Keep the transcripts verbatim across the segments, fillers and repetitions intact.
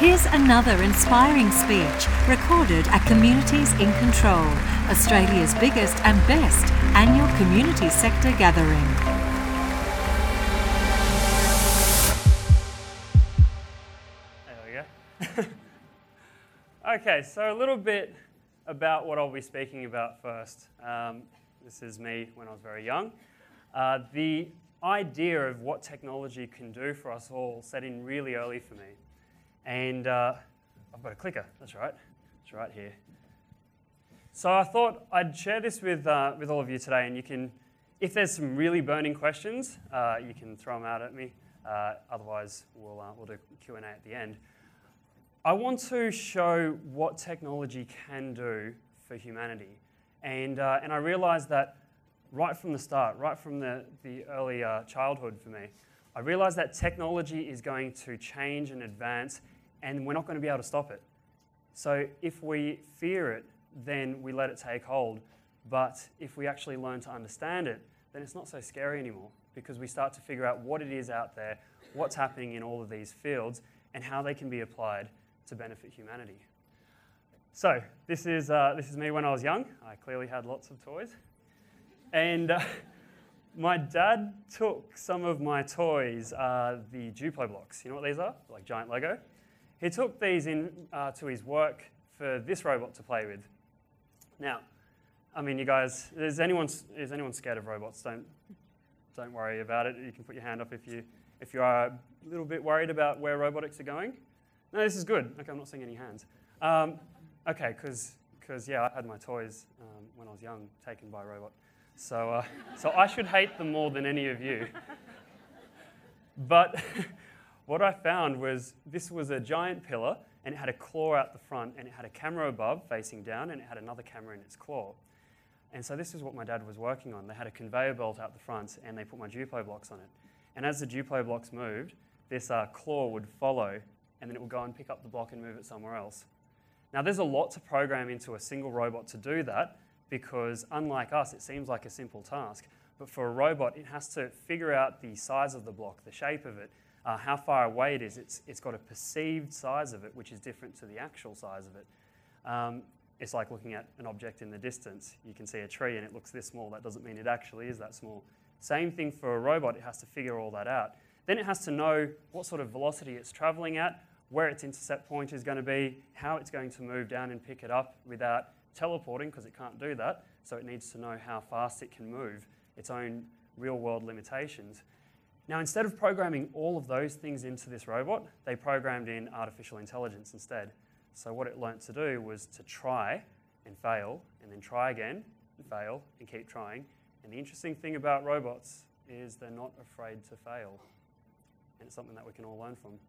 Here's another inspiring speech recorded at Communities in Control, Australia's biggest and best annual community sector gathering. There we go. Okay, so a little bit about what I'll be speaking about first. Um, this is me when I was very young. Uh, the idea of what technology can do for us all set in really early for me. And uh, I've got a clicker, that's right. It's right here. So I thought I'd share this with, uh, with all of you today, and you can, if there's some really burning questions, uh, you can throw them out at me. Uh, otherwise, we'll, uh, we'll do Q and A at the end. I want to show what technology can do for humanity. And, uh, and I realized that right from the start, right from the, the early uh, childhood for me, I realized that technology is going to change and advance, and we're not going to be able to stop it. So if we fear it, then we let it take hold. But if we actually learn to understand it, then it's not so scary anymore, because we start to figure out what it is out there, what's happening in all of these fields, and how they can be applied to benefit humanity. So this is, uh, this is me when I was young. I clearly had lots of toys. And uh, my dad took some of my toys, uh, the Duplo blocks. You know what these are? Like giant Lego. He took these in uh, to his work for this robot to play with. Now, I mean, you guys, is anyone, is anyone scared of robots? Don't, don't worry about it. You can put your hand up if you, if you are a little bit worried about where robotics are going. No, this is good. Okay, I'm not seeing any hands. Um, okay, because, yeah, I had my toys um, when I was young taken by a robot. So, uh, so I should hate them more than any of you. But what I found was this was a giant pillar, and it had a claw out the front, and it had a camera above facing down, and it had another camera in its claw. And so this is what my dad was working on. They had a conveyor belt out the front, and they put my Duplo blocks on it. And as the Duplo blocks moved, this uh, claw would follow, and then it would go and pick up the block and move it somewhere else. Now, there's a lot to program into a single robot to do that, because unlike us, it seems like a simple task. But for a robot, it has to figure out the size of the block, the shape of it, uh, how far away it is. It's, it's got a perceived size of it, which is different to the actual size of it. Um, it's like looking at an object in the distance. You can see a tree and it looks this small. That doesn't mean it actually is that small. Same thing for a robot. It has to figure all that out. Then it has to know what sort of velocity it's traveling at, where its intercept point is going to be, how it's going to move down and pick it up without teleporting, because it can't do that, so it needs to know how fast it can move, its own real-world limitations. Now, instead of programming all of those things into this robot, they programmed in artificial intelligence instead. So what it learnt to do was to try and fail, and then try again and fail, and keep trying. And the interesting thing about robots is they're not afraid to fail, and it's something that we can all learn from.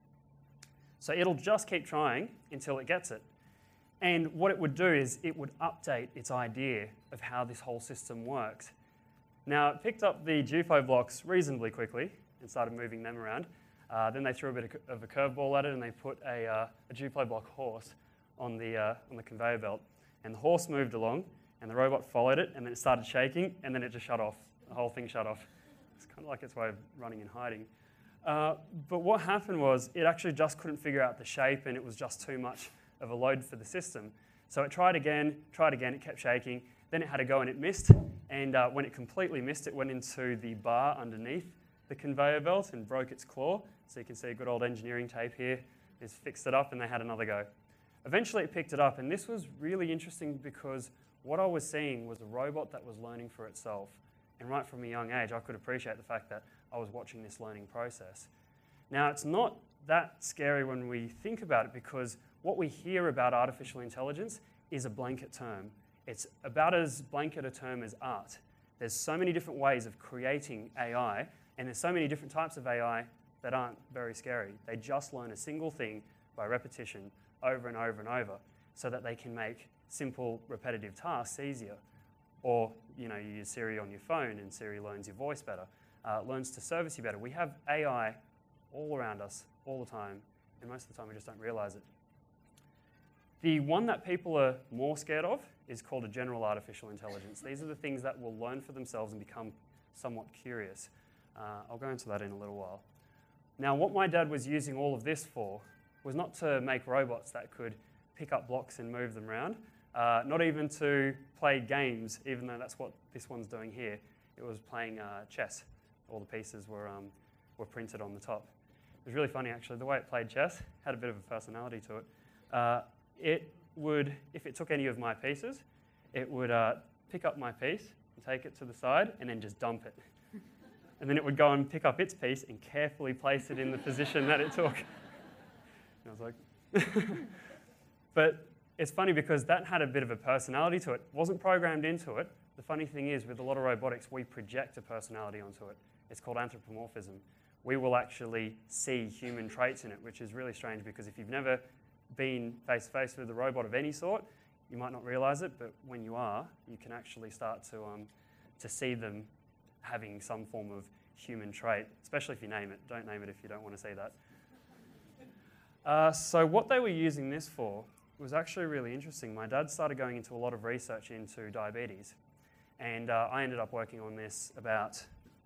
So it'll just keep trying until it gets it. And what it would do is it would update its idea of how this whole system works. Now, it picked up the Duplo blocks reasonably quickly and started moving them around. Uh, then they threw a bit of a curveball at it, and they put a, uh, a Duplo block horse on the, uh, on the conveyor belt. And the horse moved along, and the robot followed it, and then it started shaking, and then it just shut off. The whole thing shut off. It's kind of like its way of running and hiding. Uh, but what happened was it actually just couldn't figure out the shape, and it was just too much of a load for the system. So it tried again, tried again, it kept shaking. Then it had to go and it missed. And uh, when it completely missed, it went into the bar underneath the conveyor belt and broke its claw. So you can see good old engineering tape here. It's fixed it up, and they had another go. Eventually it picked it up, and this was really interesting because what I was seeing was a robot that was learning for itself. And right from a young age, I could appreciate the fact that I was watching this learning process. Now, it's not that scary when we think about it, because what we hear about artificial intelligence is a blanket term. It's about as blanket a term as art. There's so many different ways of creating A I, and there's so many different types of A I that aren't very scary. They just learn a single thing by repetition over and over and over so that they can make simple, repetitive tasks easier. Or, you know, you use Siri on your phone and Siri learns your voice better, uh, learns to service you better. We have A I all around us all the time, and most of the time we just don't realize it. The one that people are more scared of is called a general artificial intelligence. These are the things that will learn for themselves and become somewhat curious. Uh, I'll go into that in a little while. Now, what my dad was using all of this for was not to make robots that could pick up blocks and move them around, uh, not even to play games, even though that's what this one's doing here. It was playing uh, chess. All the pieces were, um, were printed on the top. It was really funny, actually. The way it played chess had a bit of a personality to it. Uh, it would, if it took any of my pieces, it would uh, pick up my piece and take it to the side and then just dump it. And then it would go and pick up its piece and carefully place it in the position that it took. And I was like, but it's funny because that had a bit of a personality to it. It wasn't programmed into it. The funny thing is, with a lot of robotics, we project a personality onto it. It's called anthropomorphism. We will actually see human traits in it, which is really strange because if you've never been face-to-face with a robot of any sort, you might not realize it, but when you are, you can actually start to, um, to see them having some form of human trait, especially if you name it. Don't name it if you don't want to see that. Uh, so what they were using this for was actually really interesting. My dad started going into a lot of research into diabetes, and uh, I ended up working on this about,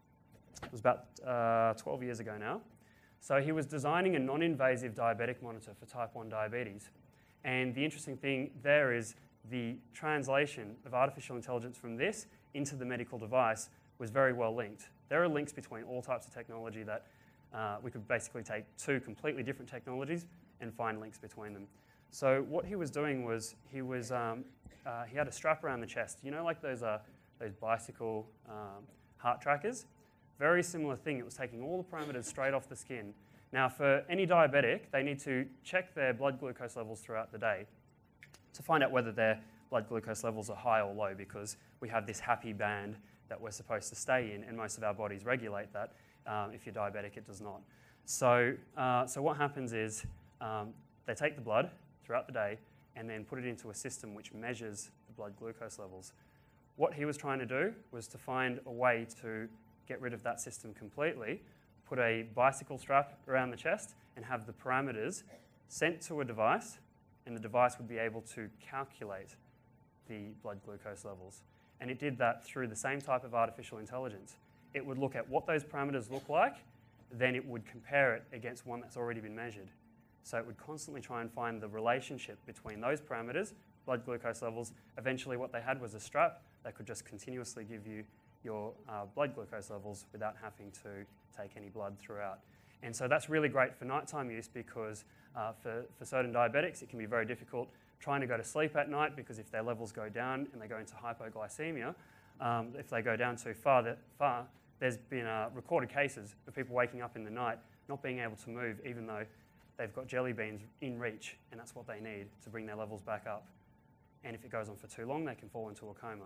it was about uh, twelve years ago now. So he was designing a non-invasive diabetic monitor for type one diabetes. And the interesting thing there is the translation of artificial intelligence from this into the medical device was very well linked. There are links between all types of technology that uh, we could basically take two completely different technologies and find links between them. So what he was doing was he was um, uh, he had a strap around the chest. You know, like those uh, those bicycle um, heart trackers. Very similar thing. It was taking all the parameters straight off the skin. Now, for any diabetic, they need to check their blood glucose levels throughout the day to find out whether their blood glucose levels are high or low, because we have this happy band that we're supposed to stay in, and most of our bodies regulate that. Um, if you're diabetic, it does not. So, uh, so what happens is um, they take the blood throughout the day and then put it into a system which measures the blood glucose levels. What he was trying to do was to find a way to get rid of that system completely, put a bicycle strap around the chest and have the parameters sent to a device, and the device would be able to calculate the blood glucose levels. And it did that through the same type of artificial intelligence. It would look at what those parameters look like, then it would compare it against one that's already been measured. So it would constantly try and find the relationship between those parameters, blood glucose levels. Eventually what they had was a strap that could just continuously give you your uh, blood glucose levels without having to take any blood throughout. And so that's really great for nighttime use because uh, for, for certain diabetics, it can be very difficult trying to go to sleep at night, because if their levels go down and they go into hypoglycemia, um, if they go down too far, that far there's been uh, recorded cases of people waking up in the night not being able to move even though they've got jelly beans in reach, and that's what they need to bring their levels back up. And if it goes on for too long, they can fall into a coma.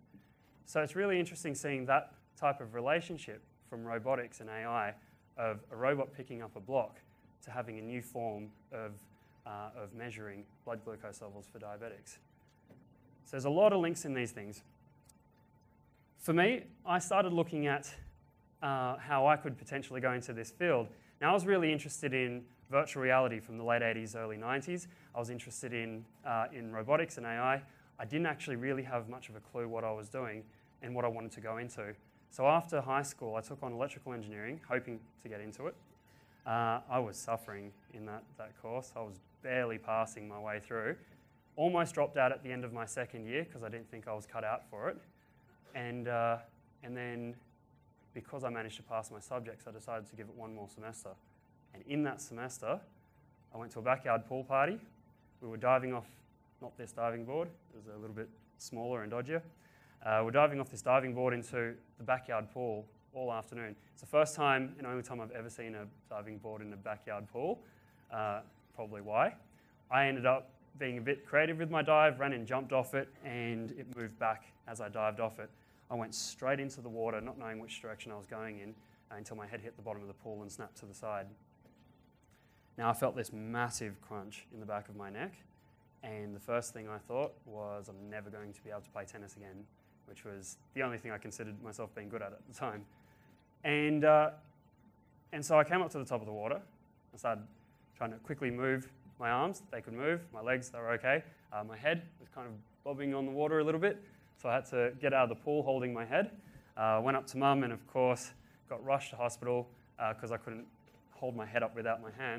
So it's really interesting seeing that type of relationship from robotics and A I, of a robot picking up a block to having a new form of, uh, of measuring blood glucose levels for diabetics. So there's a lot of links in these things. For me, I started looking at uh, how I could potentially go into this field. Now, I was really interested in virtual reality from the late eighties, early nineties. I was interested in, uh, in robotics and A I. I didn't actually really have much of a clue what I was doing and what I wanted to go into. So after high school, I took on electrical engineering, hoping to get into it. Uh, I was suffering in that, that course. I was barely passing my way through. Almost dropped out at the end of my second year because I didn't think I was cut out for it. And, uh, and then because I managed to pass my subjects, I decided to give it one more semester. And in that semester, I went to a backyard pool party. We were diving off, not this diving board, it was a little bit smaller and dodgier. Uh, we're diving off this diving board into the backyard pool all afternoon. It's the first time and only time I've ever seen a diving board in a backyard pool, uh, probably why. I ended up being a bit creative with my dive, ran and jumped off it, and it moved back as I dived off it. I went straight into the water, not knowing which direction I was going in, uh, until my head hit the bottom of the pool and snapped to the side. Now I felt this massive crunch in the back of my neck, and the first thing I thought was I'm never going to be able to play tennis again, which was the only thing I considered myself being good at at the time. And, uh, and so I came up to the top of the water. I started trying to quickly move my arms. They could move. My legs, they were okay. Uh, my head was kind of bobbing on the water a little bit, so I had to get out of the pool holding my head. Uh, went up to mum and, of course, got rushed to hospital because uh, I couldn't hold my head up without my hands.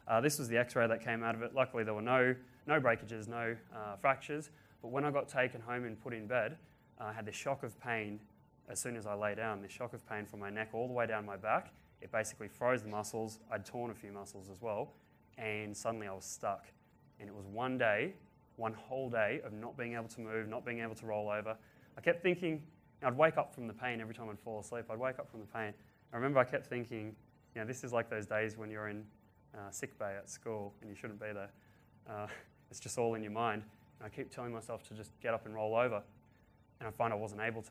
Uh, this was the x-ray that came out of it. Luckily, there were no, no breakages, no uh, fractures. But when I got taken home and put in bed, uh, I had this shock of pain as soon as I lay down, this shock of pain from my neck all the way down my back. It basically froze the muscles. I'd torn a few muscles as well. And suddenly I was stuck. And it was one day, one whole day of not being able to move, not being able to roll over. I kept thinking, I'd wake up from the pain every time I'd fall asleep. I'd wake up from the pain. I remember I kept thinking, you know, this is like those days when you're in uh, sick bay at school and you shouldn't be there. Uh, it's just all in your mind. And I keep telling myself to just get up and roll over. And I find I wasn't able to.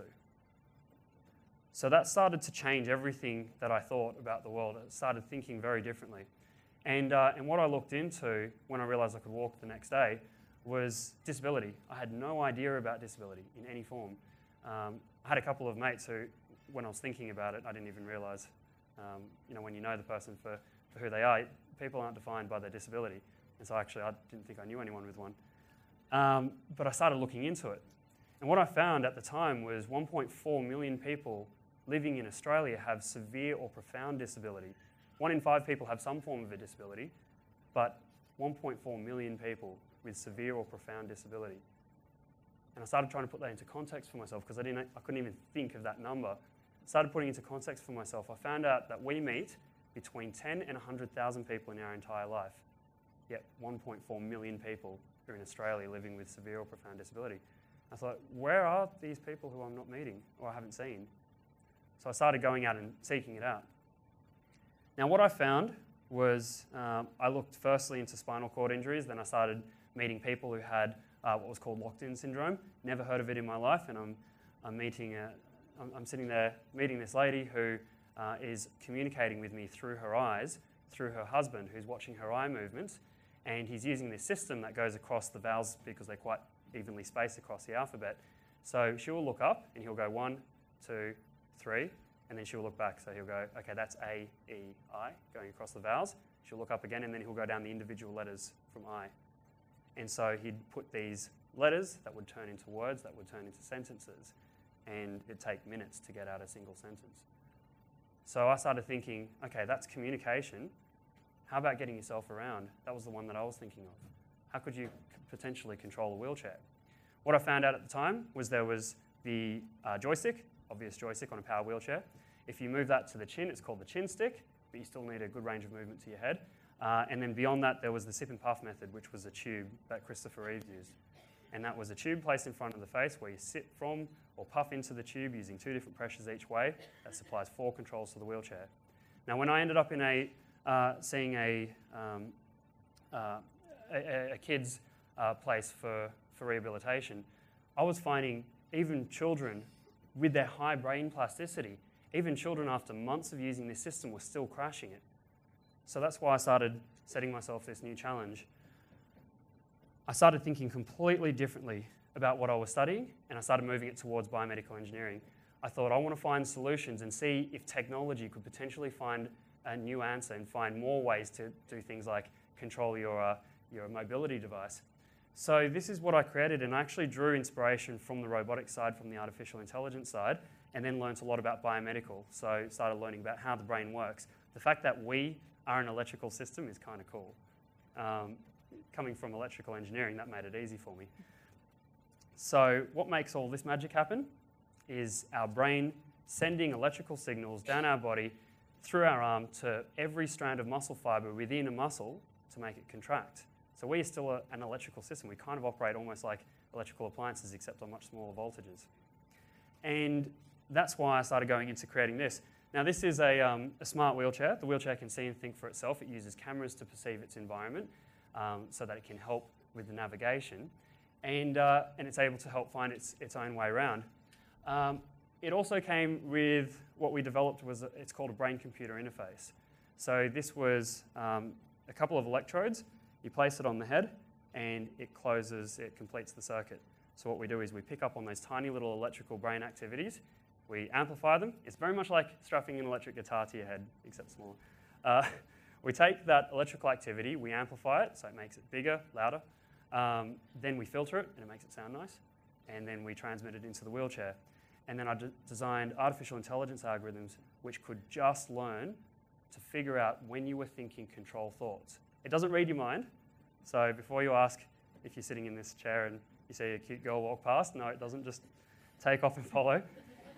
So that started to change everything that I thought about the world. I started thinking very differently. And, uh, and what I looked into when I realized I could walk the next day was disability. I had no idea about disability in any form. Um, I had a couple of mates who, when I was thinking about it, I didn't even realize, um, you know, when you know the person for, for who they are, people aren't defined by their disability. And so actually I didn't think I knew anyone with one. Um, but I started looking into it. And what I found at the time was one point four million people living in Australia have severe or profound disability. One in five people have some form of a disability, but one point four million people with severe or profound disability. And I started trying to put that into context for myself because I didn't, I couldn't even think of that number. I started putting it into context for myself. I found out that we meet between ten and one hundred thousand people in our entire life, yet one point four million people are in Australia living with severe or profound disability. I thought, where are these people who I'm not meeting or I haven't seen? So I started going out and seeking it out. Now what I found was um, I looked firstly into spinal cord injuries, then I started meeting people who had uh, what was called locked-in syndrome. Never heard of it in my life, and I'm, I'm, meeting a, I'm, I'm sitting there meeting this lady who uh, is communicating with me through her eyes, through her husband who's watching her eye movements, and he's using this system that goes across the vowels because they're quite evenly spaced across the alphabet. So she'll look up and he'll go one, two, three, and then she'll look back. So he'll go, okay, that's A, E, I, going across the vowels. She'll look up again, and then he'll go down the individual letters from I. And so he'd put these letters that would turn into words, that would turn into sentences, and it'd take minutes to get out a single sentence. So I started thinking, okay, that's communication. How about getting yourself around? That was the one that I was thinking of. How could you potentially control a wheelchair? What I found out at the time was there was the uh, joystick, obvious joystick on a power wheelchair. If you move that to the chin, it's called the chin stick, but you still need a good range of movement to your head. Uh, and then beyond that, there was the sip and puff method, which was a tube that Christopher Reeve used. And that was a tube placed in front of the face where you sip from or puff into the tube using two different pressures each way. That supplies four controls to the wheelchair. Now, when I ended up in a, uh, seeing a, um, uh, a, a kid's uh, place for, for rehabilitation, I was finding even children with their high brain plasticity, even children after months of using this system were still crashing it. So that's why I started setting myself this new challenge. I started thinking completely differently about what I was studying, and I started moving it towards biomedical engineering. I thought, I want to find solutions and see if technology could potentially find a new answer and find more ways to do things like control your, uh, your mobility device. So this is what I created, and I actually drew inspiration from the robotics side, from the artificial intelligence side, and then learned a lot about biomedical. So started learning about how the brain works. The fact that we are an electrical system is kind of cool. Um, coming from electrical engineering, that made it easy for me. So what makes all this magic happen is our brain sending electrical signals down our body through our arm to every strand of muscle fiber within a muscle to make it contract. So we are still a, an electrical system. We kind of operate almost like electrical appliances, except on much smaller voltages. And that's why I started going into creating this. Now this is a, um, a smart wheelchair. The wheelchair can see and think for itself. It uses cameras to perceive its environment um, so that it can help with the navigation. And, uh, and it's able to help find its, its own way around. Um, it also came with what we developed was, a, it's called a brain-computer interface. So this was um, a couple of electrodes. You place it on the head and it closes, it completes the circuit. So what we do is we pick up on those tiny little electrical brain activities, we amplify them. It's very much like strapping an electric guitar to your head, except smaller. Uh, we take that electrical activity, we amplify it, so it makes it bigger, louder. Um, then we filter it, and it makes it sound nice. And then we transmit it into the wheelchair. And then I d designed artificial intelligence algorithms which could just learn to figure out when you were thinking control thoughts. It doesn't read your mind. So before you ask if you're sitting in this chair and you see a cute girl walk past, no, it doesn't just take off and follow. It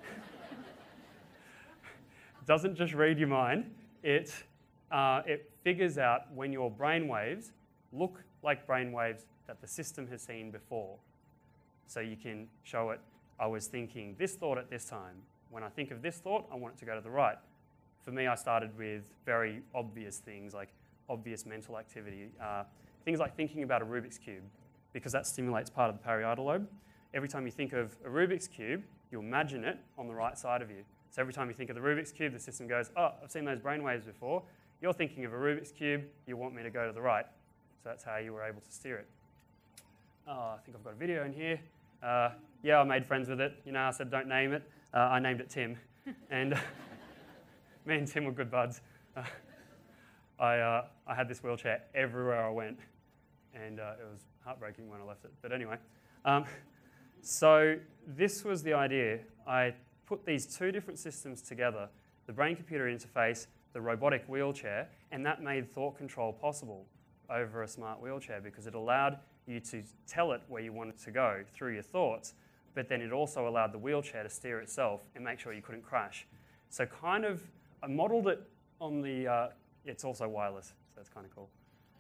doesn't just read your mind. It, uh, it figures out when your brain waves look like brain waves that the system has seen before. So you can show it, I was thinking this thought at this time. When I think of this thought, I want it to go to the right. For me, I started with very obvious things like obvious mental activity. Uh, things like thinking about a Rubik's Cube, because that stimulates part of the parietal lobe. Every time you think of a Rubik's Cube, you imagine it on the right side of you. So every time you think of the Rubik's Cube, the system goes, oh, I've seen those brainwaves before. You're thinking of a Rubik's Cube, you want me to go to the right. So that's how you were able to steer it. Oh, I think I've got a video in here. Uh, yeah, I made friends with it. You know, I said don't name it. Uh, I named it Tim. And me and Tim were good buds. Uh, I, uh, I had this wheelchair everywhere I went. And uh, it was heartbreaking when I left it. But anyway, um, so this was the idea. I put these two different systems together, the brain-computer interface, the robotic wheelchair, and that made thought control possible over a smart wheelchair because it allowed you to tell it where you wanted to go through your thoughts, but then it also allowed the wheelchair to steer itself and make sure you couldn't crash. So kind of, I modeled it on the, uh, it's also wireless, so that's kind of cool.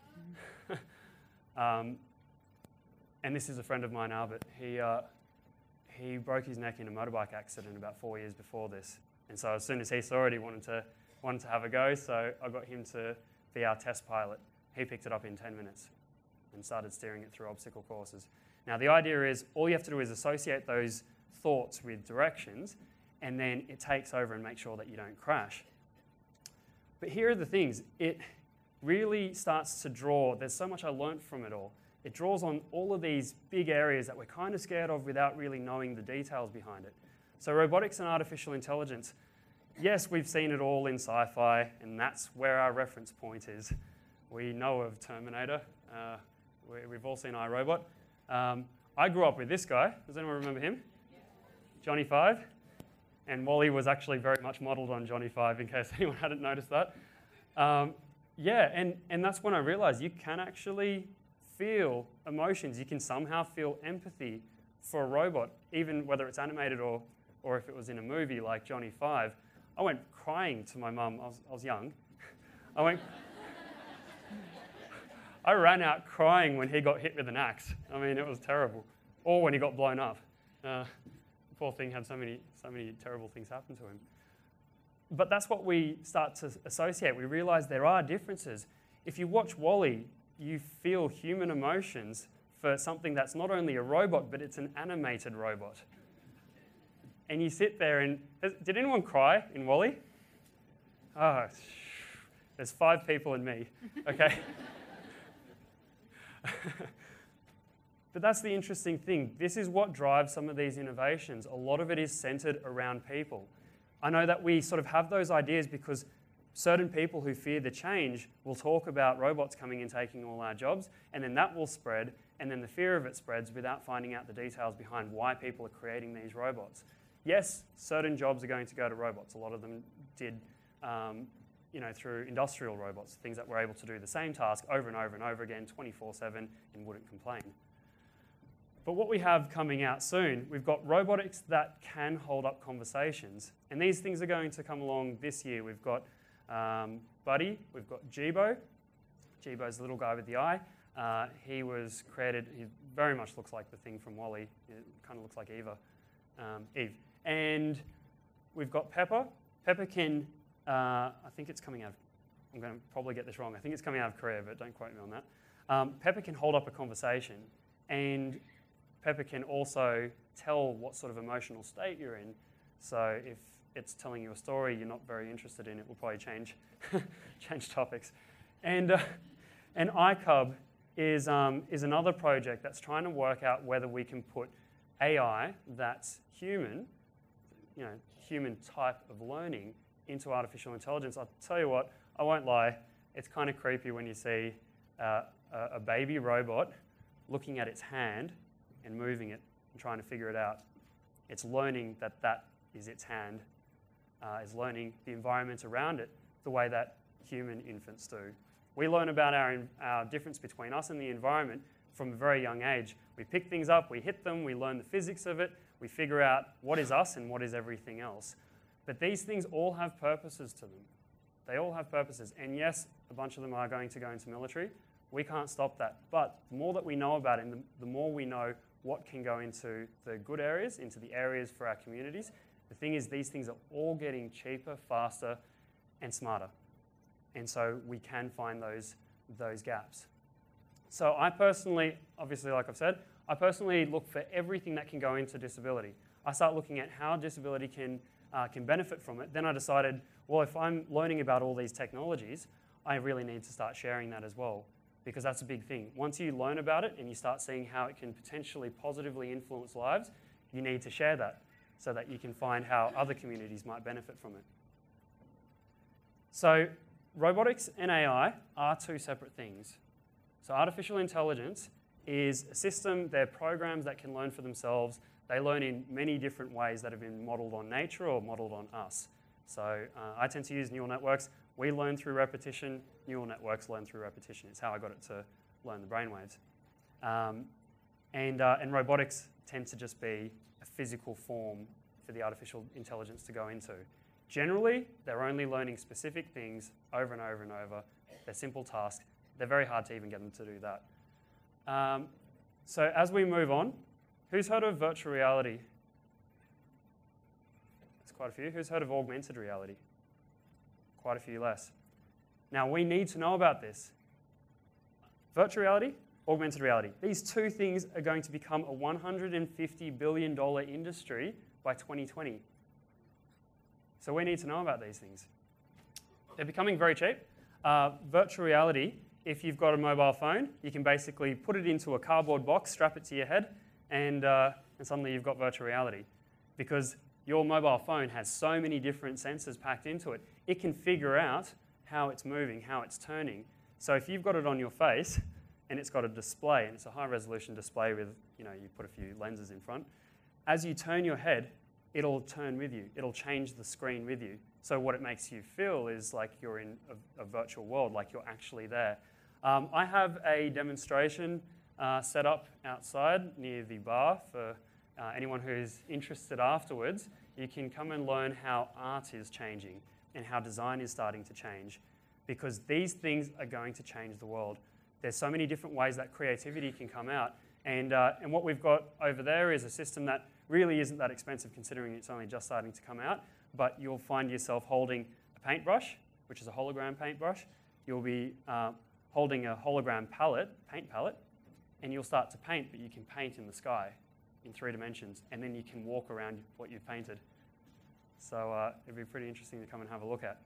um, and this is a friend of mine, Albert. He, uh, he broke his neck in a motorbike accident about four years before this. And so as soon as he saw it, he wanted to, wanted to have a go, so I got him to be our test pilot. He picked it up in ten minutes and started steering it through obstacle courses. Now the idea is all you have to do is associate those thoughts with directions, and then it takes over and makes sure that you don't crash. But here are the things. It really starts to draw, there's so much I learnt from it all. It draws on all of these big areas that we're kind of scared of without really knowing the details behind it. So robotics and artificial intelligence, yes, we've seen it all in sci-fi, and that's where our reference point is. We know of Terminator. Uh, we, we've all seen iRobot. Um, I grew up with this guy. Does anyone remember him? Johnny Five. And WALL-E was actually very much modeled on Johnny Five, in case anyone hadn't noticed that. Um, yeah, and, and that's when I realized you can actually feel emotions. You can somehow feel empathy for a robot, even whether it's animated or, or if it was in a movie like Johnny Five. I went crying to my mum. I was, I was young. I went... I ran out crying when he got hit with an axe. I mean, it was terrible. Or when he got blown up. Uh, the poor thing had so many, so many terrible things happen to him. But that's what we start to associate. We realize there are differences. If you watch WALL-E, you feel human emotions for something that's not only a robot, but it's an animated robot. And you sit there and... Did anyone cry in WALL-E? Oh, there's five people and me, okay? But that's the interesting thing. This is what drives some of these innovations. A lot of it is centered around people. I know that we sort of have those ideas because certain people who fear the change will talk about robots coming and taking all our jobs, and then that will spread, and then the fear of it spreads without finding out the details behind why people are creating these robots. Yes, certain jobs are going to go to robots. A lot of them did um, you know, through industrial robots, things that were able to do the same task over and over and over again, twenty-four seven, and wouldn't complain. But what we have coming out soon, we've got robotics that can hold up conversations. And these things are going to come along this year. We've got um, Buddy, we've got Jibo. Jibo's the little guy with the eye. Uh, he was created, he very much looks like the thing from WALL-E. It kind of looks like Eva, um, Eve. And we've got Pepper. Pepper can... Uh, I think it's coming out of, I'm going to probably get this wrong, I think it's coming out of Korea, but don't quote me on that. Um, Pepper can hold up a conversation, and Pepper can also tell what sort of emotional state you're in. So if it's telling you a story you're not very interested in, it will probably change, change topics. And, uh, and iCub is, um, is another project that's trying to work out whether we can put A I that's human, you know, human type of learning into artificial intelligence. I'll tell you what, I won't lie, it's kind of creepy when you see uh, a, a baby robot looking at its hand and moving it and trying to figure it out. It's learning that that is its hand, uh, is learning the environment around it the way that human infants do. We learn about our, our difference between us and the environment from a very young age. We pick things up, we hit them, we learn the physics of it, we figure out what is us and what is everything else. But these things all have purposes to them. They all have purposes. And yes, a bunch of them are going to go into military. We can't stop that. But the more that we know about it, and the, the more we know what can go into the good areas, into the areas for our communities, the thing is these things are all getting cheaper, faster, and smarter. And so we can find those, those gaps. So I personally, obviously like I've said, I personally look for everything that can go into disability. I start looking at how disability can, uh, can benefit from it. Then I decided, well, if I'm learning about all these technologies, I really need to start sharing that as well, because that's a big thing. Once you learn about it and you start seeing how it can potentially positively influence lives, you need to share that so that you can find how other communities might benefit from it. So robotics and A I are two separate things. So artificial intelligence is a system, they're programs that can learn for themselves. They learn in many different ways that have been modeled on nature or modeled on us. So uh, I tend to use neural networks. We learn through repetition. Neural networks learn through repetition. It's how I got it to learn the brainwaves. Um, and, uh, and robotics tend to just be a physical form for the artificial intelligence to go into. Generally, they're only learning specific things over and over and over. They're simple tasks. They're very hard to even get them to do that. Um, so as we move on, who's heard of virtual reality? There's quite a few. Who's heard of augmented reality? Quite a few less. Now, we need to know about this. Virtual reality, augmented reality. These two things are going to become a one hundred fifty billion dollars industry by twenty twenty. So we need to know about these things. They're becoming very cheap. Uh, virtual reality, if you've got a mobile phone, you can basically put it into a cardboard box, strap it to your head, and, uh, and suddenly you've got virtual reality. Because your mobile phone has so many different sensors packed into it, it can figure out how it's moving, how it's turning. So if you've got it on your face, and it's got a display, and it's a high-resolution display with, you know, you put a few lenses in front, as you turn your head, it'll turn with you. It'll change the screen with you. So what it makes you feel is like you're in a, a virtual world, like you're actually there. Um, I have a demonstration uh, set up outside near the bar for uh, anyone who's interested afterwards. You can come and learn how art is changing and how design is starting to change, because these things are going to change the world. There's so many different ways that creativity can come out. And, uh, and what we've got over there is a system that really isn't that expensive considering it's only just starting to come out, but you'll find yourself holding a paintbrush, which is a hologram paintbrush. You'll be uh, holding a hologram palette, paint palette, and you'll start to paint, but you can paint in the sky in three dimensions, and then you can walk around what you've painted. So uh, it'd be pretty interesting to come and have a look at.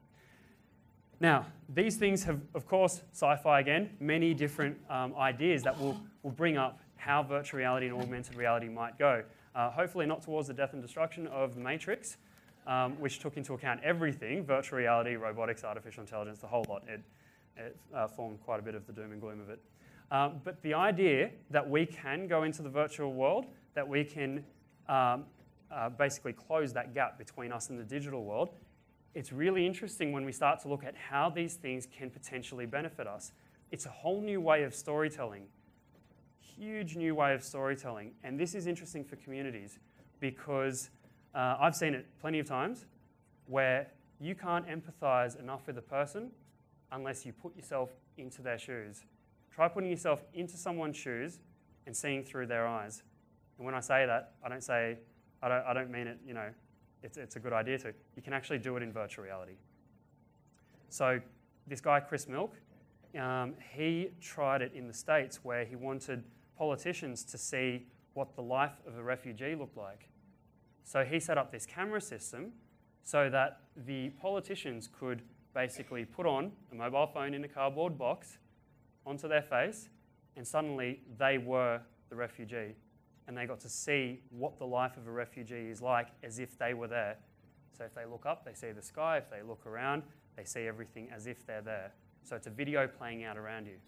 Now, these things have, of course, sci-fi again, many different um, ideas that will, will bring up how virtual reality and augmented reality might go. Uh, hopefully not towards the death and destruction of the Matrix, um, which took into account everything, virtual reality, robotics, artificial intelligence, the whole lot. It, it uh, formed quite a bit of the doom and gloom of it. Um, but the idea that we can go into the virtual world, that we can um, uh, basically close that gap between us and the digital world, it's really interesting when we start to look at how these things can potentially benefit us. It's a whole new way of storytelling. Huge new way of storytelling. And this is interesting for communities because uh, I've seen it plenty of times where you can't empathize enough with a person unless you put yourself into their shoes. Try putting yourself into someone's shoes and seeing through their eyes. And when I say that, I don't say, I don't, I don't mean it, you know, it's, it's a good idea to. You can actually do it in virtual reality. So this guy, Chris Milk, um, he tried it in the States where he wanted politicians to see what the life of a refugee looked like. So he set up this camera system so that the politicians could basically put on a mobile phone in a cardboard box onto their face, and suddenly they were the refugee. And they got to see what the life of a refugee is like as if they were there. So if they look up, they see the sky. If they look around, they see everything as if they're there. So it's a video playing out around you.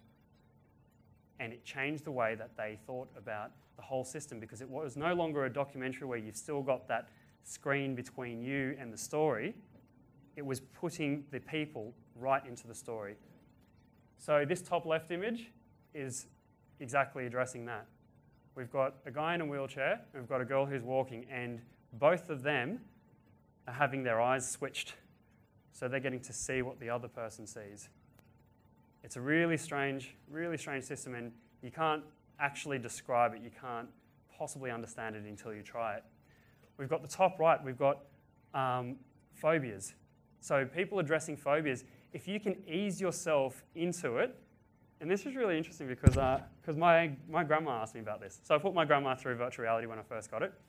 And it changed the way that they thought about the whole system, because it was no longer a documentary where you've still got that screen between you and the story. It was putting the people right into the story. So this top left image is exactly addressing that. We've got a guy in a wheelchair, and we've got a girl who's walking, and both of them are having their eyes switched. So they're getting to see what the other person sees. It's a really strange, really strange system, and you can't actually describe it. You can't possibly understand it until you try it. We've got the top right, we've got um, phobias. So people addressing phobias, if you can ease yourself into it, and this is really interesting because uh, cause my, my grandma asked me about this. So I put my grandma through virtual reality when I first got it.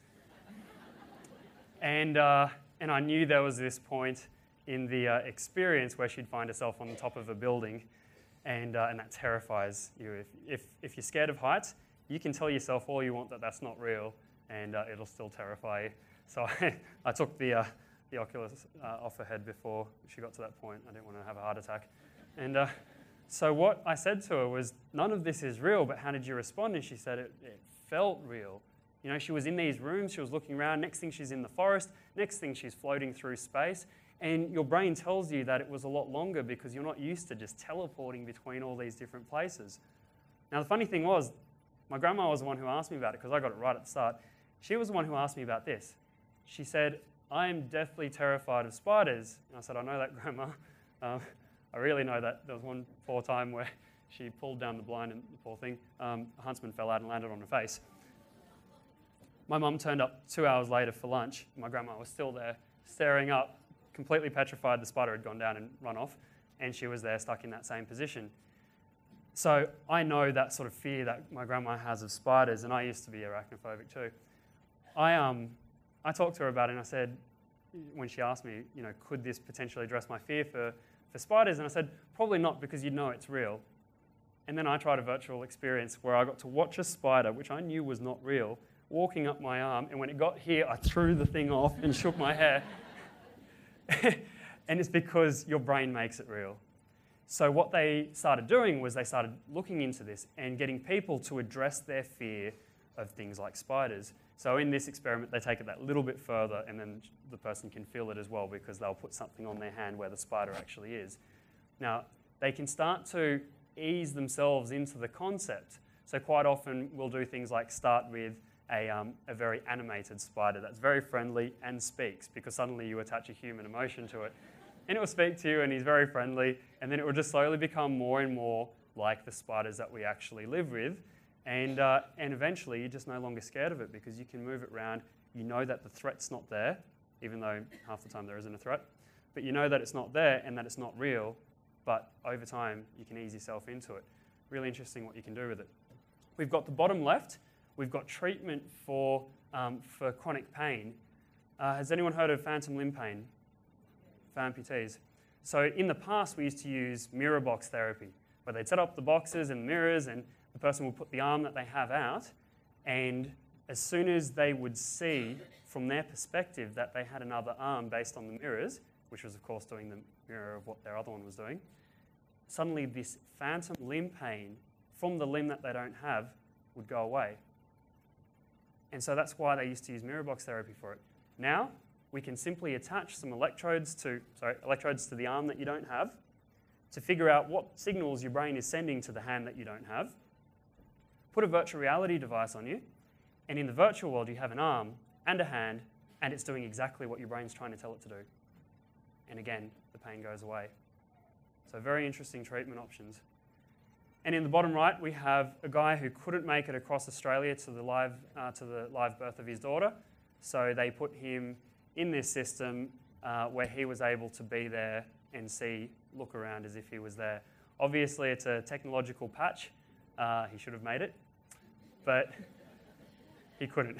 and, uh, and I knew there was this point in the uh, experience where she'd find herself on the top of a building, and, uh, and that terrifies you. If, if, if you're scared of heights, you can tell yourself all you want that that's not real, and uh, it'll still terrify you. So I, I took the, uh, the Oculus uh, off her head before she got to that point. I didn't want to have a heart attack. And uh, so what I said to her was, none of this is real, but how did you respond? And she said it, it felt real. You know, she was in these rooms, she was looking around, next thing she's in the forest, next thing she's floating through space, and your brain tells you that it was a lot longer because you're not used to just teleporting between all these different places. Now the funny thing was, my grandma was the one who asked me about it because I got it right at the start. She was the one who asked me about this. She said, I am deathly terrified of spiders. And I said, I know that, Grandma. Um, I really know that. There was one poor time where she pulled down the blind and the poor thing, um, a huntsman fell out and landed on her face. My mum turned up two hours later for lunch. My grandma was still there, staring up, completely petrified. The spider had gone down and run off, and she was there stuck in that same position. So I know that sort of fear that my grandma has of spiders, and I used to be arachnophobic too. I, um, I talked to her about it, and I said, when she asked me, you know, could this potentially address my fear for, for spiders? And I said, probably not, because you'd know it's real. And then I tried a virtual experience where I got to watch a spider, which I knew was not real, walking up my arm, and when it got here, I threw the thing off and shook my hair. And it's because your brain makes it real. So what they started doing was they started looking into this and getting people to address their fear of things like spiders. So in this experiment, they take it that little bit further, and then the person can feel it as well because they'll put something on their hand where the spider actually is. Now, they can start to ease themselves into the concept. So quite often, we'll do things like start with a, um, a very animated spider that's very friendly and speaks, because suddenly you attach a human emotion to it. And it will speak to you, and he's very friendly, and then it will just slowly become more and more like the spiders that we actually live with. And, uh, and eventually, you're just no longer scared of it because you can move it around. You know that the threat's not there, even though half the time there isn't a threat. But you know that it's not there and that it's not real, but over time, you can ease yourself into it. Really interesting what you can do with it. We've got the bottom left. We've got treatment for, um, for chronic pain. Uh, has anyone heard of phantom limb pain? For amputees. So in the past, we used to use mirror box therapy, where they'd set up the boxes and mirrors, and the person would put the arm that they have out, and as soon as they would see from their perspective that they had another arm based on the mirrors, which was of course doing the mirror of what their other one was doing, suddenly this phantom limb pain from the limb that they don't have would go away. And so that's why they used to use mirror box therapy for it. Now, we can simply attach some electrodes to, sorry, electrodes to the arm that you don't have to figure out what signals your brain is sending to the hand that you don't have. Put a virtual reality device on you, and in the virtual world you have an arm and a hand, and it's doing exactly what your brain's trying to tell it to do. And again, the pain goes away. So very interesting treatment options. And in the bottom right, we have a guy who couldn't make it across Australia to the live, uh, to the live birth of his daughter. So they put him in this system uh, where he was able to be there and see, look around as if he was there. Obviously, it's a technological patch. Uh, he should have made it, but he couldn't.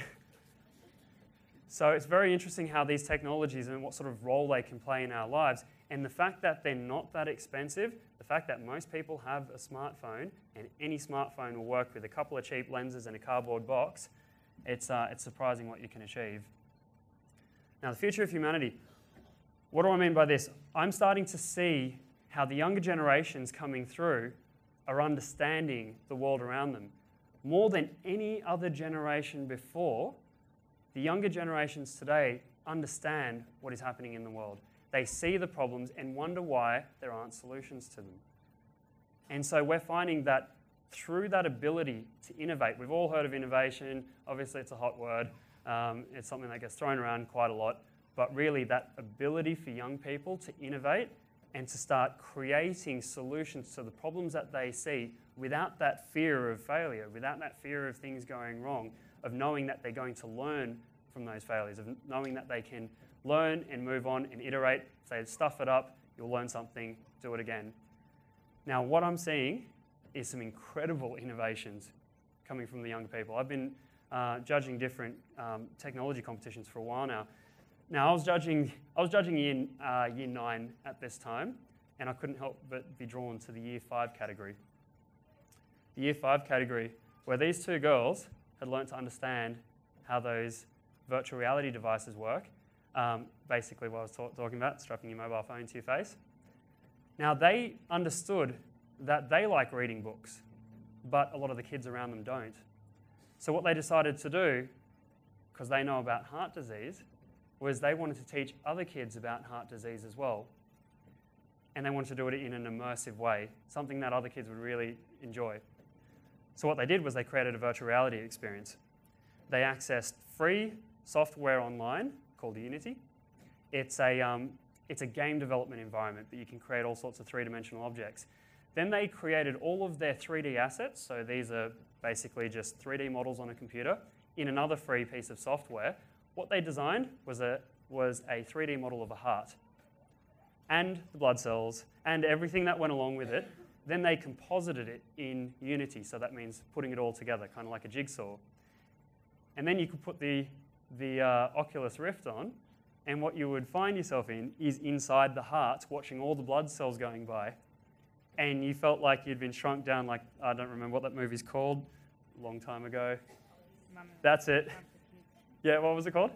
So it's very interesting how these technologies and what sort of role they can play in our lives. And the fact that they're not that expensive, the fact that most people have a smartphone, and any smartphone will work with a couple of cheap lenses and a cardboard box, it's, uh, it's surprising what you can achieve. Now, the future of humanity. What do I mean by this? I'm starting to see how the younger generations coming through are understanding the world around them. More than any other generation before, the younger generations today understand what is happening in the world. They see the problems and wonder why there aren't solutions to them. And so we're finding that through that ability to innovate, we've all heard of innovation. Obviously, it's a hot word. Um, it's something that gets thrown around quite a lot. But really, that ability for young people to innovate and to start creating solutions to the problems that they see without that fear of failure, without that fear of things going wrong, of knowing that they're going to learn from those failures, of knowing that they can learn and move on and iterate. If they stuff it up, you'll learn something, do it again. Now, what I'm seeing is some incredible innovations coming from the younger people. I've been uh, judging different um, technology competitions for a while now. Now, I was judging, I was judging year, uh, year nine at this time, and I couldn't help but be drawn to the year five category. The year five category, where these two girls had learnt to understand how those virtual reality devices work. Um, basically what I was ta- talking about, strapping your mobile phone to your face. Now, they understood that they like reading books, but a lot of the kids around them don't. So what they decided to do, because they know about heart disease, was they wanted to teach other kids about heart disease as well. And they wanted to do it in an immersive way, something that other kids would really enjoy. So what they did was they created a virtual reality experience. They accessed free software online called Unity. It's a, um, it's a game development environment, but you can create all sorts of three-dimensional objects. Then they created all of their three D assets, so these are basically just three D models on a computer, in another free piece of software. What they designed was a, was a three D model of a heart, and the blood cells, and everything that went along with it. Then they composited it in Unity, so that means putting it all together, kind of like a jigsaw. And then you could put the, the uh, Oculus Rift on, and what you would find yourself in is inside the heart, watching all the blood cells going by. And you felt like you'd been shrunk down, like, I don't remember what that movie's called, a long time ago. That's it. Yeah, what was it called?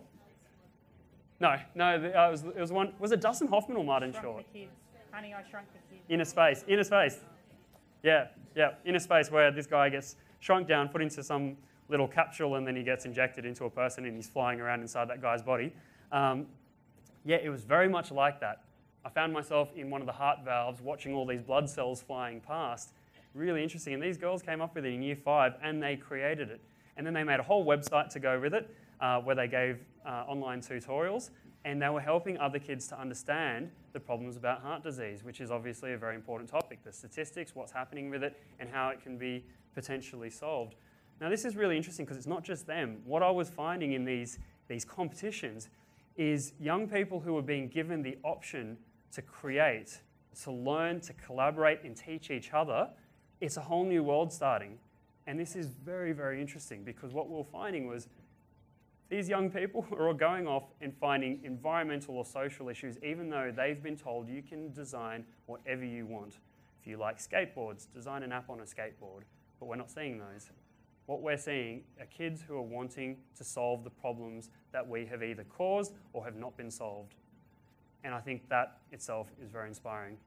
No, no, the, uh, it, was, it was one, was it Dustin Hoffman or Martin Shrunk Short? the Kids. Honey, I Shrunk the Kids. Inner Space, Inner Space. Yeah, yeah, Inner Space, where this guy gets shrunk down, put into some little capsule, and then he gets injected into a person and he's flying around inside that guy's body. Um, yeah, it was very much like that. I found myself in one of the heart valves watching all these blood cells flying past. Really interesting. And these girls came up with it in year five and they created it. And then they made a whole website to go with it uh, where they gave uh, online tutorials, and they were helping other kids to understand the problems about heart disease, which is obviously a very important topic, the statistics, what's happening with it, and how it can be potentially solved. Now, this is really interesting because it's not just them. What I was finding in these, these competitions is young people who were being given the option to create, to learn, to collaborate and teach each other. It's a whole new world starting. And this is very, very interesting because what we were finding was these young people are all going off and finding environmental or social issues, even though they've been told you can design whatever you want. If you like skateboards, design an app on a skateboard. But we're not seeing those. What we're seeing are kids who are wanting to solve the problems that we have either caused or have not been solved. And I think that itself is very inspiring.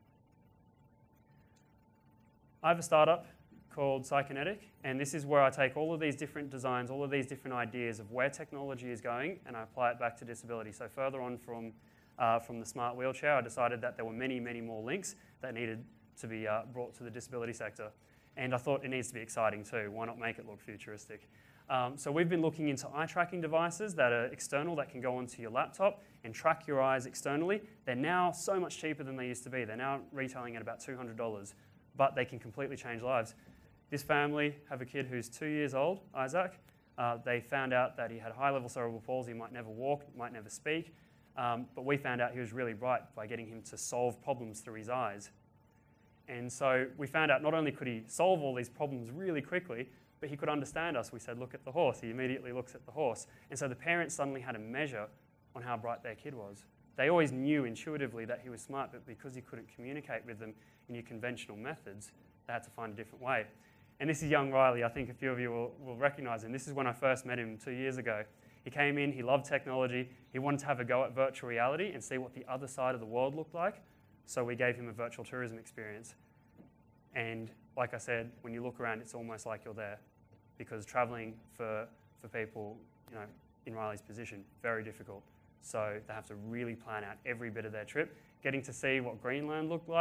I have a startup called Psychonetic, and this is where I take all of these different designs, all of these different ideas of where technology is going, and I apply it back to disability. So further on from, uh, from the smart wheelchair, I decided that there were many, many more links that needed to be uh, brought to the disability sector. And I thought it needs to be exciting too. Why not make it look futuristic? Um, so we've been looking into eye tracking devices that are external, that can go onto your laptop and track your eyes externally. They're now so much cheaper than they used to be. They're now retailing at about two hundred dollars, but they can completely change lives. This family have a kid who's two years old, Isaac. Uh, they found out that he had high-level cerebral palsy, might never walk, might never speak, um, but we found out he was really bright by getting him to solve problems through his eyes. And so we found out not only could he solve all these problems really quickly, but he could understand us. We said, look at the horse. He immediately looks at the horse. And so the parents suddenly had a measure on how bright their kid was. They always knew intuitively that he was smart, but because he couldn't communicate with them in your conventional methods, they had to find a different way. And this is young Riley. I think a few of you will, will recognize him. This is when I first met him two years ago. He came in, he loved technology. He wanted to have a go at virtual reality and see what the other side of the world looked like. So we gave him a virtual tourism experience. And like I said, when you look around, it's almost like you're there, because traveling for, for people, you know, in Riley's position, very difficult. So they have to really plan out every bit of their trip. Getting to see what Greenland looked like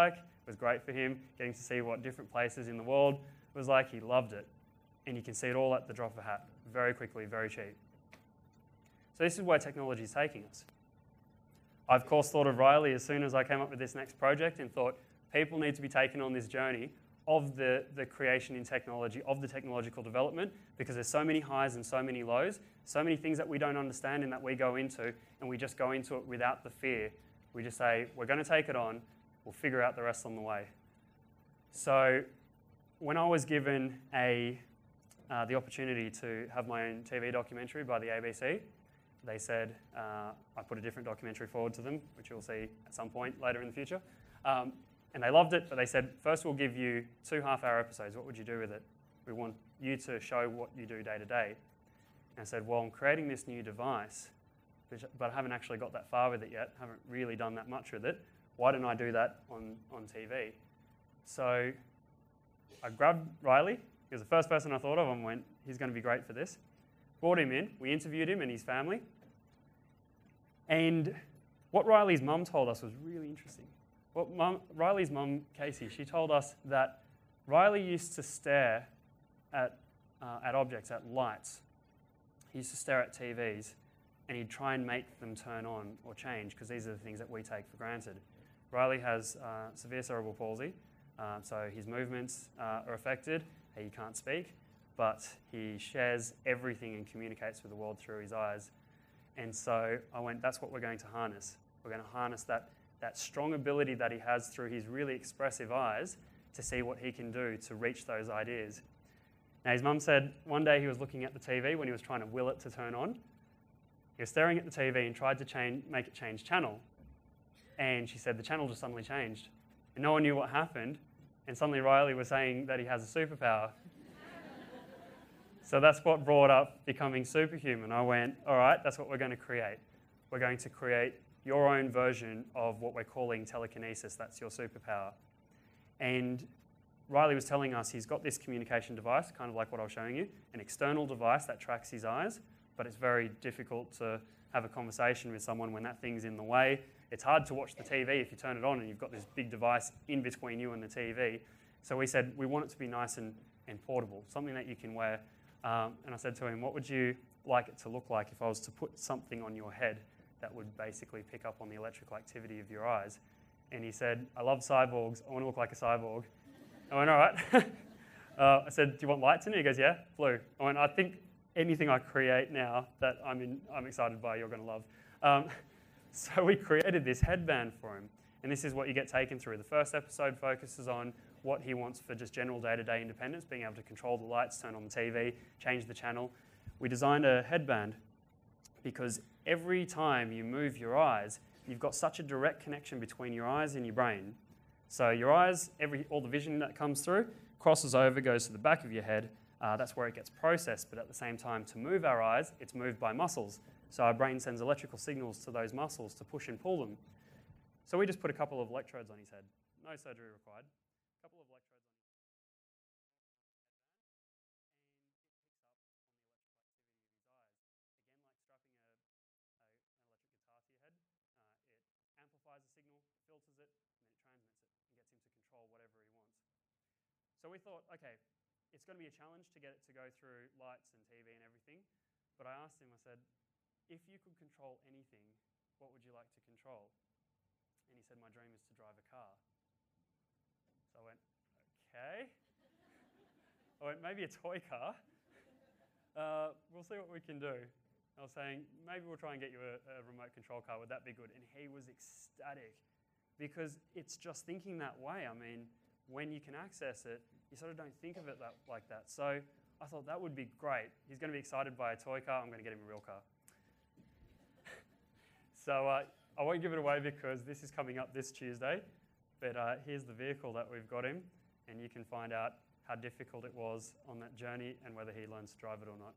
was great for him. Getting to see what different places in the world was like, he loved it. And you can see it all at the drop of a hat, very quickly, very cheap. So this is where technology is taking us. I, of course, thought of Riley as soon as I came up with this next project and thought people need to be taken on this journey of the, the creation in technology, of the technological development, because there's so many highs and so many lows, so many things that we don't understand and that we go into, and we just go into it without the fear. We just say, we're going to take it on, we'll figure out the rest on the way. So when I was given a, uh, the opportunity to have my own T V documentary by the A B C, they said, uh, I put a different documentary forward to them, which you'll see at some point later in the future. Um, and they loved it, but they said, first we'll give you two half-hour episodes. What would you do with it? We want you to show what you do day to day. And I said, well, I'm creating this new device, which, but I haven't actually got that far with it yet. Haven't really done that much with it. Why don't I do that on, on T V? So I grabbed Riley. He was the first person I thought of and went, he's going to be great for this. Brought him in. We interviewed him and his family. And what Riley's mum told us was really interesting. What mum, Riley's mum, Casey, she told us that Riley used to stare at, uh, at objects, at lights. He used to stare at T Vs and he'd try and make them turn on or change, because these are the things that we take for granted. Riley has uh, severe cerebral palsy, um, so his movements uh, are affected. He can't speak, but he shares everything and communicates with the world through his eyes. And so I went, that's what we're going to harness. We're going to harness that, that strong ability that he has through his really expressive eyes to see what he can do to reach those ideas. Now, his mum said one day he was looking at the T V when he was trying to will it to turn on. He was staring at the T V and tried to change, make it change channel. And she said the channel just suddenly changed. And no one knew what happened. And suddenly Riley was saying that he has a superpower. So that's what brought up becoming superhuman. I went, all right, that's what we're going to create. We're going to create your own version of what we're calling telekinesis. That's your superpower. And Riley was telling us he's got this communication device, kind of like what I was showing you, an external device that tracks his eyes, but it's very difficult to have a conversation with someone when that thing's in the way. It's hard to watch the T V if you turn it on and you've got this big device in between you and the T V. So we said we want it to be nice and, and portable, something that you can wear. Um, and I said to him, what would you like it to look like if I was to put something on your head that would basically pick up on the electrical activity of your eyes? And he said, I love cyborgs. I want to look like a cyborg. I went, all right. uh, I said, do you want lights in it? He goes, yeah, blue. I went, I think anything I create now that I'm, in, I'm excited by, you're going to love. Um, so we created this headband for him. And this is what you get taken through. The first episode focuses on what he wants for just general day-to-day independence, being able to control the lights, turn on the T V, change the channel. We designed a headband because every time you move your eyes, you've got such a direct connection between your eyes and your brain. So your eyes, every, all the vision that comes through, crosses over, goes to the back of your head. Uh, that's where it gets processed, but at the same time, to move our eyes, it's moved by muscles. So our brain sends electrical signals to those muscles to push and pull them. So we just put a couple of electrodes on his head. No surgery required. A couple of electrodes on his head. Filters it, and then it transmits it and gets him to control whatever he wants. So we thought, okay, it's going to be a challenge to get it to go through lights and T V and everything. But I asked him, I said, if you could control anything, what would you like to control? And he said, my dream is to drive a car. So I went, okay. I went, maybe a toy car. Uh, we'll see what we can do. I was saying, maybe we'll try and get you a, a remote control car. Would that be good? And he was ecstatic. Because it's just thinking that way. I mean, when you can access it, you sort of don't think of it that, like that. So I thought that would be great. He's going to be excited by a toy car. I'm going to get him a real car. so uh, I won't give it away because this is coming up this Tuesday. But uh, here's the vehicle that we've got him. And you can find out how difficult it was on that journey and whether he learns to drive it or not.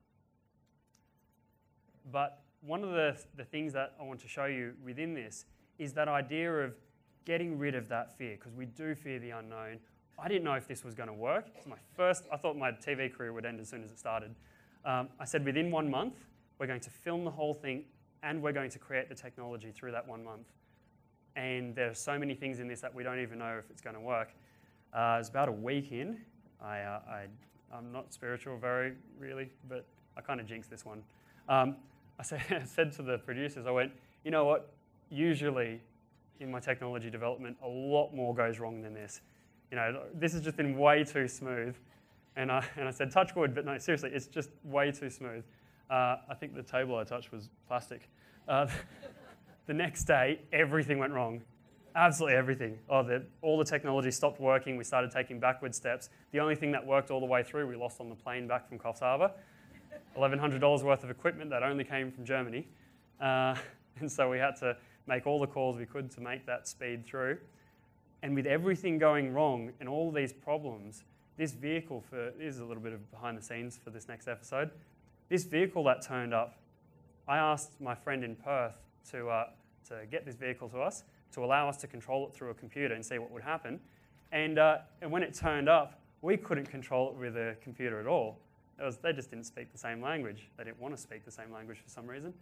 But one of the, the things that I want to show you within this is that idea of getting rid of that fear, because we do fear the unknown. I didn't know if this was going to work. It's my first, I thought my T V career would end as soon as it started. Um, I said within one month, we're going to film the whole thing and we're going to create the technology through that one month. and there are so many things in this that we don't even know if it's going to work. Uh, it was about a week in. I, uh, I, I'm not spiritual very, really, but I kind of jinxed this one. Um, I said, said to the producers, I went, you know what, usually in my technology development, a lot more goes wrong than this. You know, this has just been way too smooth. And I, and I said, touch wood, but no, seriously, it's just way too smooth. Uh, I think the table I touched was plastic. Uh, the next day, everything went wrong. Absolutely everything. Oh, the, all the technology stopped working. We started taking backward steps. The only thing that worked all the way through, we lost on the plane back from Coffs Harbour. eleven hundred dollars worth of equipment that only came from Germany. Uh, and so we had to make all the calls we could to make that speed through. And with everything going wrong and all these problems, this vehicle, for this is a little bit of behind the scenes for this next episode, this vehicle that turned up, I asked my friend in Perth to, uh, to get this vehicle to us, to allow us to control it through a computer and see what would happen. And, uh, and when it turned up, we couldn't control it with a computer at all. It was, they just didn't speak the same language. They didn't want to speak the same language for some reason.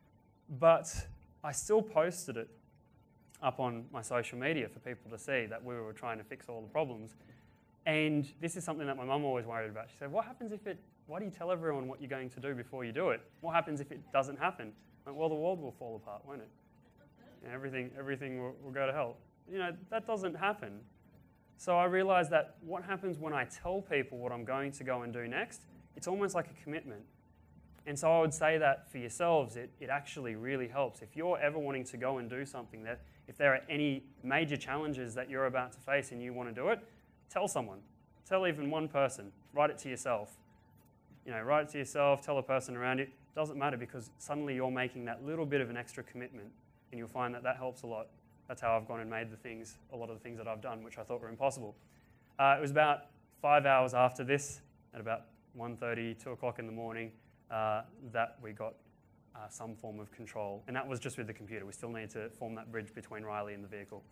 But I still posted it up on my social media for people to see that we were trying to fix all the problems. And this is something that my mum always worried about. She said, what happens if it, why do you tell everyone what you're going to do before you do it? What happens if it doesn't happen? I went, well, the world will fall apart, won't it? And everything everything will, will go to hell. You know, that doesn't happen. So I realized that what happens when I tell people what I'm going to go and do next, it's almost like a commitment. And so I would say that for yourselves, it, it actually really helps. If you're ever wanting to go and do something, that if there are any major challenges that you're about to face and you want to do it, tell someone. Tell even one person. Write it to yourself. You know, write it to yourself, tell a person around you. It doesn't matter, because suddenly you're making that little bit of an extra commitment, and you'll find that that helps a lot. That's how I've gone and made the things, a lot of the things that I've done, which I thought were impossible. Uh, it was about five hours after this, at about one thirty, two o'clock in the morning, uh, that we got uh, some form of control. And that was just with the computer. We still need to form that bridge between Riley and the vehicle.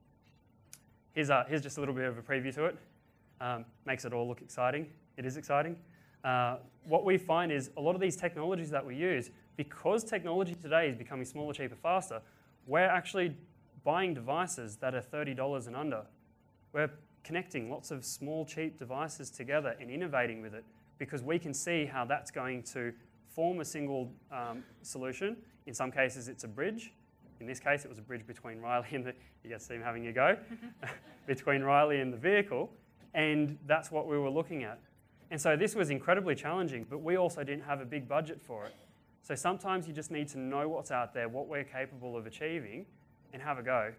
Here's, uh, here's just a little bit of a preview to it. Um, makes it all look exciting. It is exciting. Uh, what we find is a lot of these technologies that we use, because technology today is becoming smaller, cheaper, faster, we're actually buying devices that are thirty dollars and under. We're connecting lots of small, cheap devices together and innovating with it, because we can see how that's going to form a single um, solution. In some cases, it's a bridge. In this case, it was a bridge between Riley and the, you get to see him having a go, between Riley and the vehicle, and that's what we were looking at. And so this was incredibly challenging, but we also didn't have a big budget for it. So sometimes you just need to know what's out there, what we're capable of achieving, and have a go.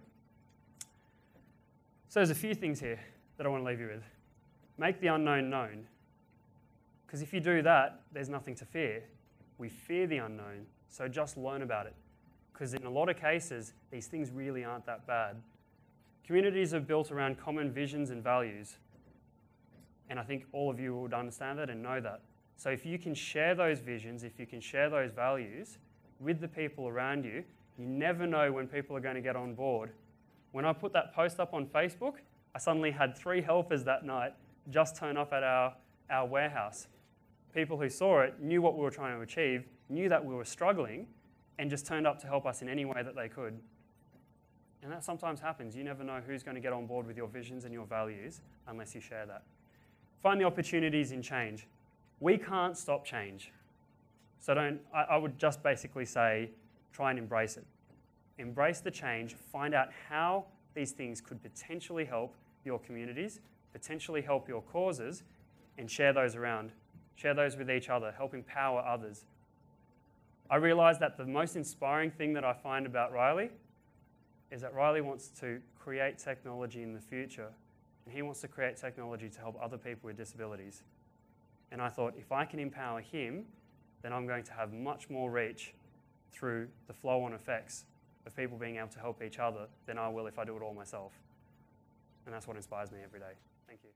So there's a few things here that I want to leave you with. Make the unknown known. Because if you do that, there's nothing to fear. We fear the unknown, so just learn about it. Because in a lot of cases, these things really aren't that bad. Communities are built around common visions and values. And I think all of you would understand that and know that. So if you can share those visions, if you can share those values with the people around you, you never know when people are going to get on board. When I put that post up on Facebook, I suddenly had three helpers that night just turn up at our, our warehouse. People who saw it knew what we were trying to achieve, knew that we were struggling, and just turned up to help us in any way that they could. And that sometimes happens. You never know who's going to get on board with your visions and your values unless you share that. Find the opportunities in change. We can't stop change. So don't, I, I would just basically say, try and embrace it. Embrace the change, find out how these things could potentially help your communities, potentially help your causes, and share those around. Share those with each other, help empower others. I realize that the most inspiring thing that I find about Riley is that Riley wants to create technology in the future, and he wants to create technology to help other people with disabilities. And I thought, if I can empower him, then I'm going to have much more reach through the flow-on effects of people being able to help each other than I will if I do it all myself. And that's what inspires me every day. Thank you.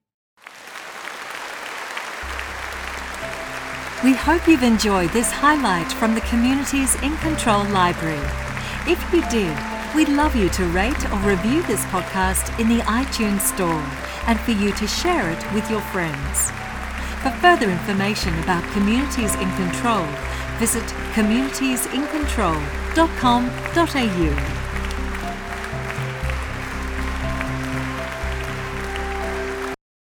We hope you've enjoyed this highlight from the Communities in Control Library. If you did, we'd love you to rate or review this podcast in the iTunes Store, and for you to share it with your friends. For further information about Communities in Control, visit communities in control dot com dot a u.